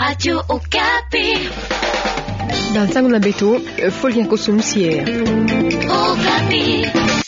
Radio Okapi. Dans Sango na Beto, Folien Kosumsier. Okapi.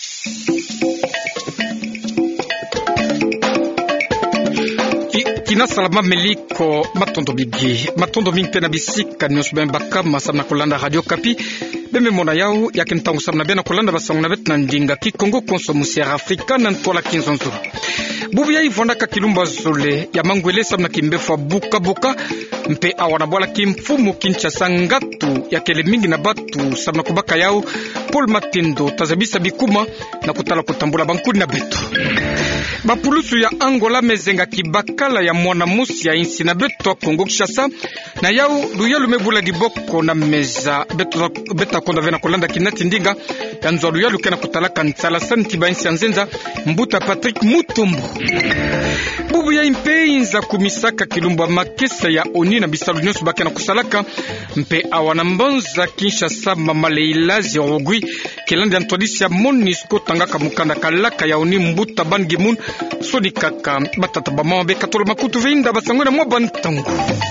Kina salama meliko matondo bigi matondo mingte na bisika nyonso ben bakama samna kolanda Radio Okapi beme mona yao yakintango samna bena kolanda basango na bet na ndinga ki Kongo konsomusier Afrika na ntola kinzonzo bubu ya ivonda ka kilumba zole ya mangwele samna kimbefa buka buka mpe awana bwala kimfumu Kinshasa ngatu ya kele mingi na batu samna kubaka yao Paul Matindo tazabisa bikuma na kutala kutambula bankuni na beto bapulusu ya Angola mezenga kibakala ya mwana musi ya insi na beto Kongo Kinshasa na yao luya lumebula diboko na meza beta konda vena kolanda kinati ndinga ya nzwa luya lukena kutalaka ntsala santi ba insi ya nzenza mbuta Patrick Mutombo bubu ya impe inza kumisaka kilumba makesa ya oni na bisalu nyonso bakena kusalaka mpe awana mbonza Kinshasa mamaleila rogui kelanda ntodisi ya Monisco tangaka mukanda kalaka ya oni mbuta bangimun sodi kaka batata bamambe katolo makutu vinda basangwe na mwa bantangu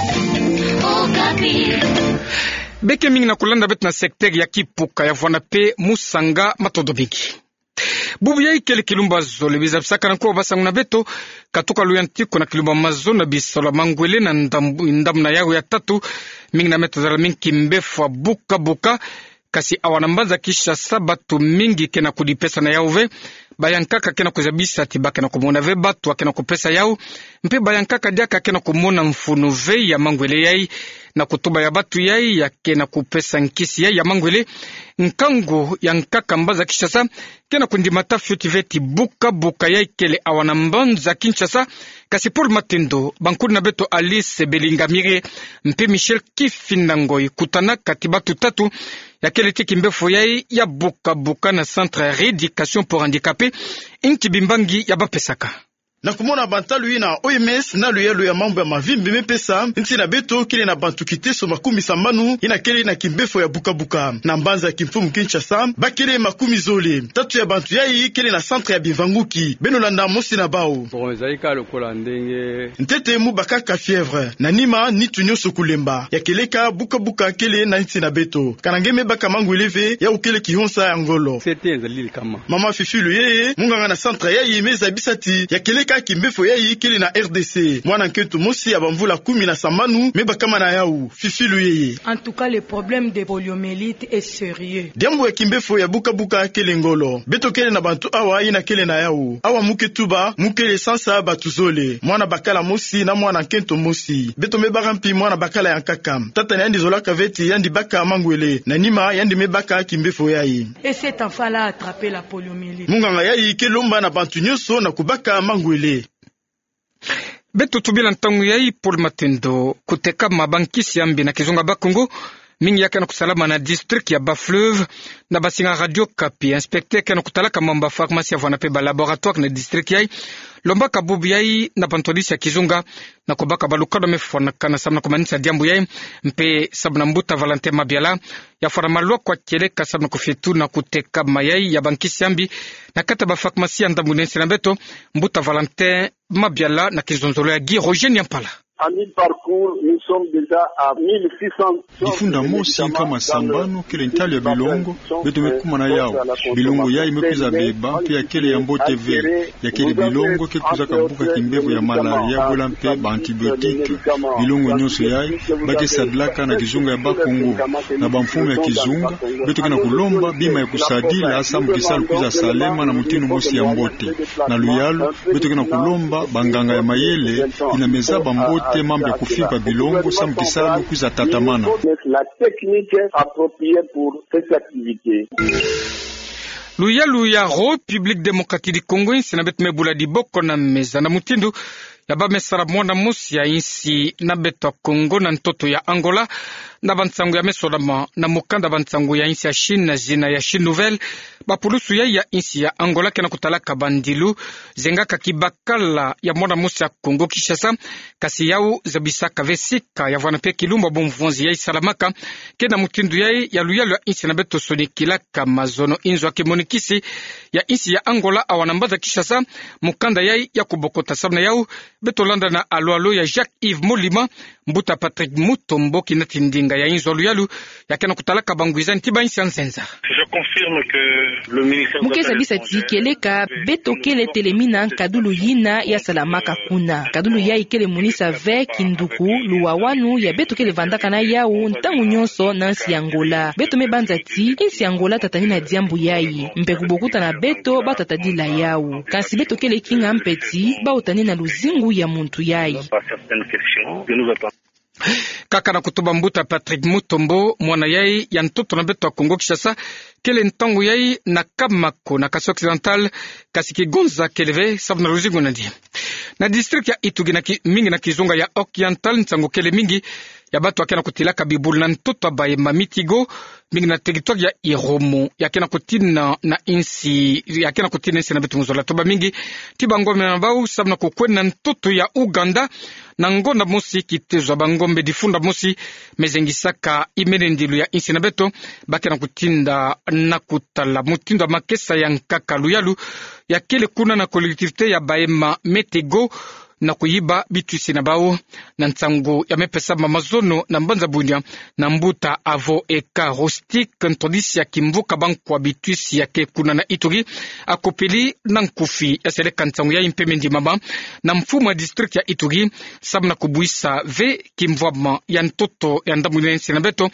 Okapi. beke mingi na kulanda bet na sekter ya kipuka ya vwana pe musanga matodo biki bubu ya ikele kilumba zole bizabisaka na kwa basangu na beto katuka luyantiko na kilumba mazona bisola mangwele na ndamu na yao ya tatu mingi na meto zala mingi kimbefa buka buka kasi awanambanza kisha sabatu mingi kena kudipesa na yao ve bayankaka kena kuzabisa tibaka na kumona ve batu wakena kupesa yao mpe bayankaka diaka kena kumona mfunu ve ya mangwele yai na kutuba ya batu yai ya kena kupesa nkisi yai ya mangwele nkango ya nkaka mbaza Kinshasa kena kundimata fyuti veti buka buka yai kele awanambanza Kinshasa kasi Paul Matindo bankuri na beto Alice Belingamire mpe Michel Kifinangoi kutana katibatu tatu ya kele tiki mbefo yai ya buka buka na centre rééducation pour handicapé inki bimbangi ya bapesaka na kumona bantalu ina OMS na luyelu ya mambo ya mavimbi mepesa nti na beto kile na bantu kiteso makumi sambanu ina kele na kimbefo ya buka buka na mbanza ya kimfumu Kinshasa bakele makumi zole tatu ya bantu yai kele na centre ya bivanguki benolanda mosi na bao ntete mu bakaka fièvre na nima ni tunyoso kulemba ya keleka buka buka kele na nti na beto kanangeme baka mangu eleve ya ukele kihonsa ya ngolo mama fifilu yeye munganga na centre yai meza bisati ya keleka kimbefo yai kili na RDC mwana nketu mosi abamvula 10 na sambanu mebakama na yau fifilu yeye. En tout cas le problème de poliomyélite est sérieux. Diambo ya kimbefo ya buka buka kele ngolo beto kele na bantu awa ina kele na yau awa muke tuba mukele sansa batuzole mwana bakala mosi na mwana nketu mosi beto mebaka mpi mwana bakala ya nkaka tata na yandi zolaka veti yandi baka mangwele na nima yandi mebaka kimbefo yai. Et cet enfant là a attrapé la poliomyélite. Munganga yai kelomba na bantu nyoso na kubaka mangwele beto tubila ntangu yai Paul Matindo kuteka mabankisi yambi na kizunga bakungu mingi yake na kusalama na district ya Bafleuve na basinga Radio Okapi inspecteur kana kutalaka mamba pharmacie avana pe ba laboratoire na district yai lomba kabubu yai na pantodisi ya kizunga na kubaka balukado mefona kana samna kumanisa diambu yai mpe sabna mbuta Valentin Mabiala ya fara malwa kwa keleka sabna kufietu na kuteka mayai ya bankisi yambi na kata ba pharmacie ndambunensi na beto mbuta Valentin Mabiala na kizonzolo ya Guy Roger Nyampala. Difunda mosi kama sambano kele ntali ya bilongo beto mekuma na yao bilongo yai mekuza beba mpe ya kele ya mbote vere ya kele bilongo ke kuzaka buka kimbevo ya malaria bola mpe ba antibiotike bilongo nyonso yai bake sadlaka na kizunga ya bakongo na bamfumo ya kizunga beto kena kulomba bima ya kusadila asa mkisalu kuza salema na mutinu mosi ya mbote na luyalu beto kena kulomba banganga ya mayele ina meza bambote mambo ya kufimpa bilongo sam kisalu kuza tatamana la technique appropriée pour cette activité. Luya République démocratique du Congo sina bet mebula di boko na meza na mutindu ya ba mesara mwana musi ya insi na beto Congo na ntoto ya Angola na bantsangu ya mesodama na mukanda bantsangu ya insi ya Chine na zina ya Chine Nouvelle bapulusu ya insi ya Angola kena kutalaka bandilu zengaka kibakala ya mwana musi ya Congo Kinshasa kasi yau zabisaka vesika ya vana pe kilumba bomvonzi ya isalamaka kena mutindu ya luya ya insi na beto sonikilaka mazono inzo akemonikisi ya insi ya Angola awanambaza Kinshasa mukanda ya kubokota sabna yau beto landa na alo ya Jacques Yves Molima Mbuta Patrick Mutombo kinatindinga ya inzo luyalu yakena kutalaka bangwiza ntiba insi anzenza. Mukeza bisati keleka beto kele telemina kadulu yina ya salamaka kuna. Kadulu ya ikele munisa ve kinduku luwawanu ya beto kele vandaka na yau ntangu nyonso na nsi Angola. Beto me banzati insi Angola tatani na diambu yai. Mpeku bokuta na beto batatadila yau. Kansi beto kele kinga mpeti ba utani na luzingu ya muntu yai. Kaka na kutuba Mbuta Patrick Mutombo mwana yai ya ntoto na beto wa Kongo Kinshasa kele ntangu yai na Kamako na Kasai Occidental kasiki gonza keleve sabu na luzingu nadi. Na district ya Ituri mingi na Kizunga ya Oriental ntangu kele mingi ya batu wakena kutilaka bibulu na ntoto abaye mamitigo mingi na territoire ya Iromo yakena kutina na insi yakena kutina insi na betu muzola toba mingi tiba ngome na bau sabu na kukwena ntoto ya Uganda na ngonda mosi kitezwa bangombe difunda mosi mezengisaka imenendilu ya insi na beto bakena kutinda na kutala mutindo makesa ya nkaka luyalu ya kele kuna na kolektivite ya Baema Metego na kuyiba bitwisi na bao na ntango ya mepesa mamazono na mbanza bunya na Mbuta avo eka rustic ntodisi ya kimvuka bankwa bitwisi ya ke kuna na Ituri akopeli na nkufi ya seleka ntango ya impemendi mama na mfumo wa district ya Ituri sabu na kubuisa ve kimvwama ya ntoto ya ndamulensi na beto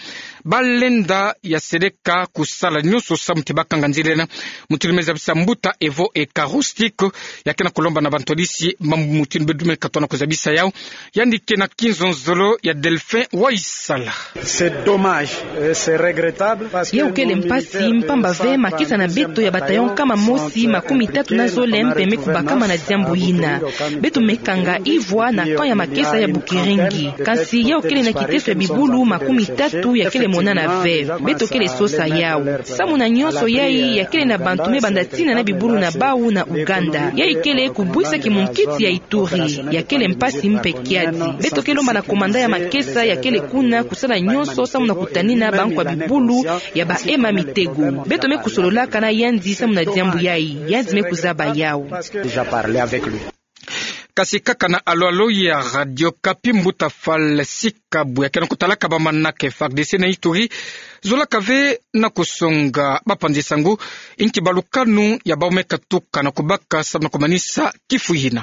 balenda ya seleka kusala nyuso sabu tibakanga nzilena mutilimeza bisa Mbuta evo eka rustic ya kena kulomba na bantodisi mamutini dume katona kuzabisa yao yandike na kinzonzolo ya Delphin Waisala. C'est dommage, c'est regrettable parce que yau kele mpasi mpamba ve makisa na beto ya batayon kama mosi makumi tatu na zole mpeme kubakama na diambu yina beto mekanga ivwa na kan ya makesa ya Bukiringi kansi yau kele na kiteso ya bibulu makumi tatu ya kele mona na ve beto kele sosa yao samu na nyonso yai ya kele na bantume bandatina na bibulu na bau na Uganda yai kele kubuisa kimunkiti ya Ituri ya kele mpasi mpekiadi beto kele lomba na komanda ya makesa ya kele kuna kusala nyonso samu na kutanina bankwa bibulu ya Baema Mitego beto me kusololaka na yandi samu na diambu yai yandi me kuzaba yao. Déjà parlé avec lui. Kasi kaka na alo ya Radio Kapi Mbuta Fal Sikabu ya kena kutalaka bamanake FARDC na Ituri zola kave na kusonga bapandisangu inti balukanu ya baumeka tuka na kubaka sabu na kumanisa kifuyina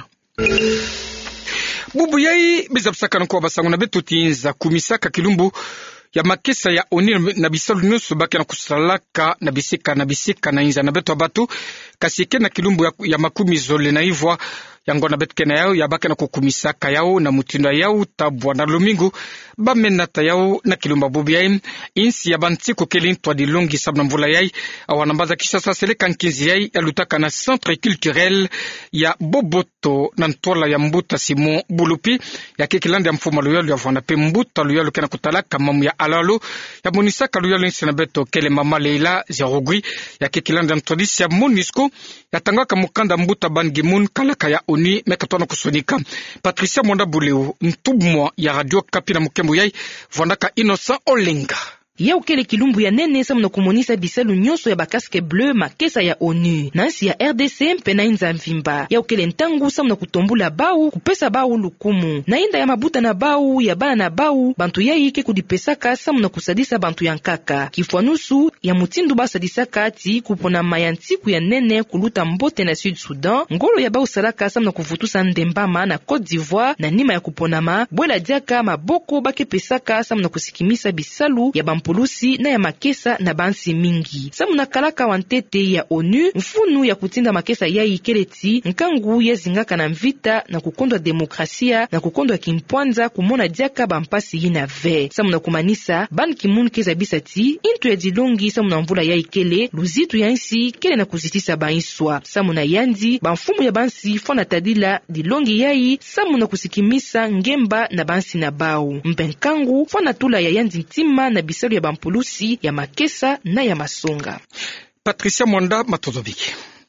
bubu yai bizabsaka na kwa basangu na betu tinza kumisaka kilumbu ya makesa ya ONU na bisalu nyusu baki na kusalaka na bisika na inza na betu abatu kasike na kilumbu ya makumi zole na hivwa yango na betke na yao ya baki na kukumisaka yao na mutindo yao tabwa na lumingu bamenata yao na kilumba bubu yai insi ya bantiko kelintwa di longi sabna mvula yai awanambaza kisha saseleka nkinzi yai ya lutaka na centre culturel ya Boboto na ntola ya Mbuta Simon Bulupi ya kekilanda ya mfuma luyalo ya vwana pe Mbuta luyalo kena kutalaka mamu ya alalo ya monisaka luyalo insi na beto kele mama Leila Zerogui ya kekilanda ya ntodisi ya Monisco ya tangaka mukanda Mbuta Bangimun kalaka ya ONU mekatona kusonika Patricia Mwanda Buleu ntubumwa ya Radio Kapi na mukembu yai vwandaka Innocent Olenga yau kele kilumbu ya nene samu na kumonisa bisalu nyonso ya bakaske bleu makesa ya ONU nansi ya RDC mpe na inza mvimba yau kele ntangu samu na kutombula bau kupesa bau lukumu na inda ya mabuta na bau ya bana na bau bantu yai ke kudipesaka samu na kusadisa bantu ya nkaka kifwanusu ya mutindu basadisaka ati kupona mayantiku ya nene kuluta mbote na Sud Sudan ngolo ya bau salaka samu na kuvutusa ndembama na Côte d'Ivoire na nima ya kuponama bwela diaka maboko bake pesaka samu na kusikimisa bisalu ya pulusi na ya makesa na bansi mingi samu na kalaka wantete ya ONU mfunu ya kutinda makesa ya ikeleti nkangu ya zingaka na mvita na kukondwa demokrasia na kukondwa kimpwanza kumona diaka bampasi yina ve samu na kumanisa Ban Ki-moon keza bisati intu ya dilongi samu na mvula ya ikele luzitu ya nsi kele na kuzitisa baiswa samu na yandi bamfumu ya bansi fona tadila dilongi yai samu na kusikimisa ngemba na bansi na bau mpenkangu fona tula ya yandi ntima na bisalu ya bampulusi ya makesa na ya masonga. Patricia Mwanda Matozobiki.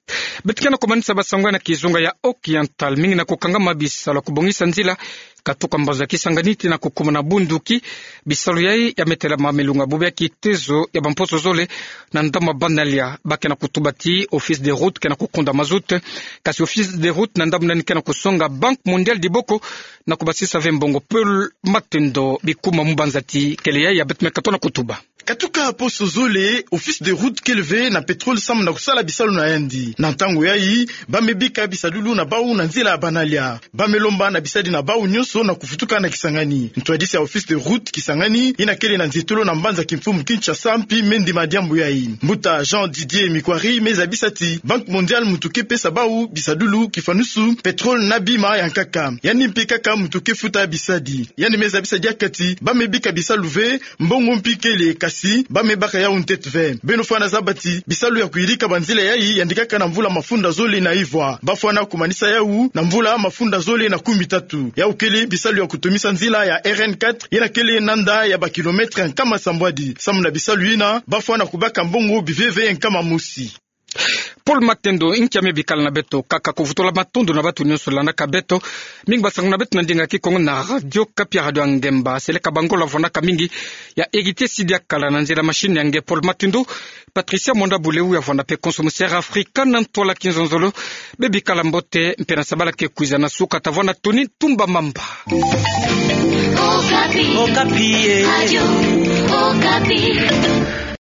betikana komanisa basangwa na kizunga ya Occidental mingi na kukangama bisalo kubongisa nzila katuka mbaza kisanganiti na kukuma na bunduki bisalo yai ya metela mamelunga bobya kitezo ya bamposo zole na ndama banalia bake na kutubati office de route kena kukunda mazute kasi office de route na ndamu nani kena kusonga Banque Mondiale Diboko na kubasisa vembongo Paul Matendo bikuma mbanzati kele yai ya betme katona kutuba katuka poso zole office de route keleve na petrol sam na kusala bisalo na yandi na ntango yai bamebika bisadulu na bau na nzela ya banalia bamelomba na bisadi na bau nyoso na kufutuka na Kisangani ntwadisi ya office de route Kisangani inakele na nzitolo na mbanza kimfumu Kinshasa mpi mendi madiambu yai mbuta Jean Didier Mikwari meza bisati Banque Mondiale mutuke pesa bau bisadulu kifanusu petrol na bima ya nkaka yani mpi kaka mutuke futa bisadi yani meza bisadi akati bamebika bisaluve mbongo mpikele kasi bamebaka ya untet ve benofana zabati bisalu ya kuirika banzile yai yandikaka na mvula mafunda zole na ivwa bafwana kumanisa yau na mvula mafunda zole na 13 ya ukele bisalu ya kutumisa nzila ya RN4 yana kele nanda ya ba kilometre kama sambwadi samu na bisalu ina bafwana kubaka mbongo biveve kama musi Paul Matendo inki amebikala na beto kaka kuvutola matondo na batu nyonso landa kabeto mingi basango na beto na ndinga kikongo na radio Kapi radio Ngemba seleka bangola vonaka mingi ya Héritier Sidia kala na nzela machine yange Paul Matendo Patricia Monda Buleu ya vona pe consommateur africain na ntola kinzonzolo bebikala mbote mpena sabala ke kuiza na suka tavona Tony Tumba Mamba Okapi. Okapi.